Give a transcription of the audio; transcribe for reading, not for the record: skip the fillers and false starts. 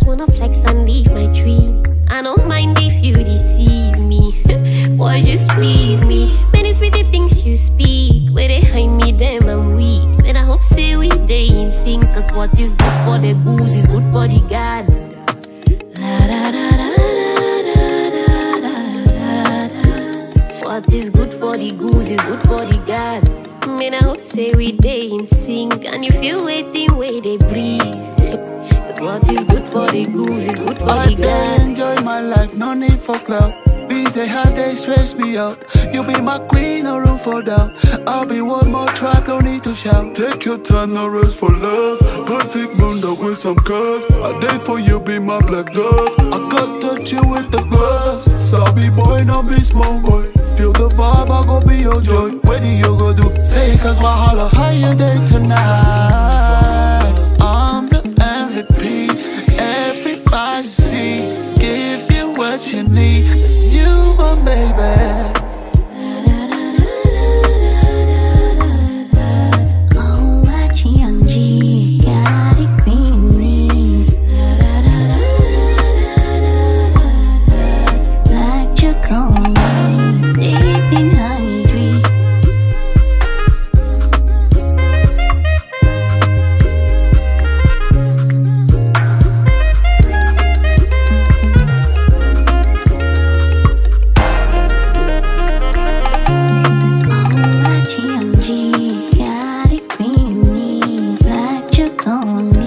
wanna flex and live my dream. I don't mind if you deceive me. Boy, just please me. Many sweetie things you speak. Where they hide me, damn, I'm weak. And I hope say we day in sync. Cause what is good for the goose is good for the gander. What is good for the goose is good for the gander. Man, I hope say we day in sync. And if you waiting, where they breathe. Cause what is good for the goose is good for the gander. I enjoy my life, no need for clout. Beats they have, they stress me out. You be my queen, no room for doubt. I'll be one more track, no need to shout. Take your time, no rest for love. Perfect moon, though, with some curves. I date for you, be my black dove. I got touch you with the gloves. Sabi boy, no be small boy. Feel the vibe, I go be your joy. Where do you go do? Stay, cause my holla higher day tonight. I'm the MVP. Everybody see. Give you what you need. You my baby. Got it, queen, like Chacon.